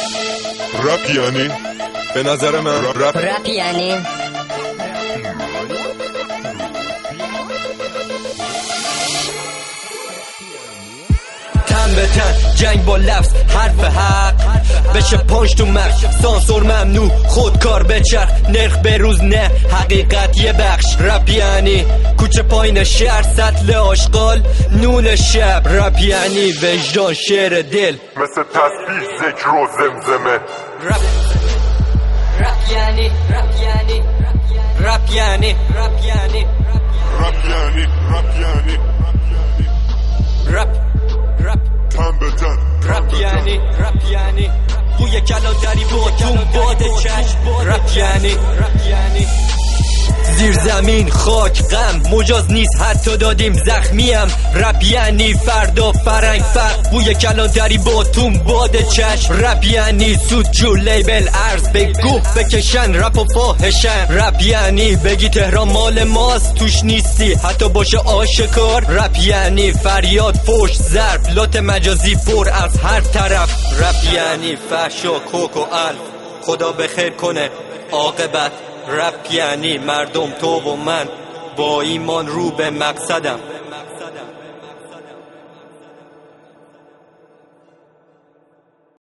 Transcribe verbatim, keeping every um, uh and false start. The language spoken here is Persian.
رپ یعنی به نظر من رپ رپ یعنی تن به تن جنگ با لفظ حرف حق بشه پانش تو مغز سانسور ممنوع خودکار بچرخ نرخ به روز نه حقیقت یه بخش رپ یعنی کوچه پایین شهر سطل آشغال نون شب رپ یعنی وجدان شعر دل مثل تسبیح ذکر و زمزمه رپ رپ یعنی رپ یعنی رپ یعنی رپ یعنی رپ یعنی رپ یعنی رپ رپ تن به تن رپ یعنی رپ یعنی بوی کلانتری با تون باد چشم رپ یعنی رپ یعنی زیر زمین خاک غم مجاز نیست حتی دادیم زخمیم رپ یعنی فردا فرنگ فرق بوی کلانتری با تون باد چشم رپ یعنی سود جو لیبل ارز بگو بکشن رپ و فاحشن رپ یعنی بگی تهران مال ماست توش نیستی حتی باشه آشکار رپ یعنی فریاد فوش ضرب لات مجازی پر از هر طرف رپ یعنی فحشا کوک و الف خدا بخیر کنه عاقبت رپ یعنی مردم تو و من با ایمان رو به مقصدم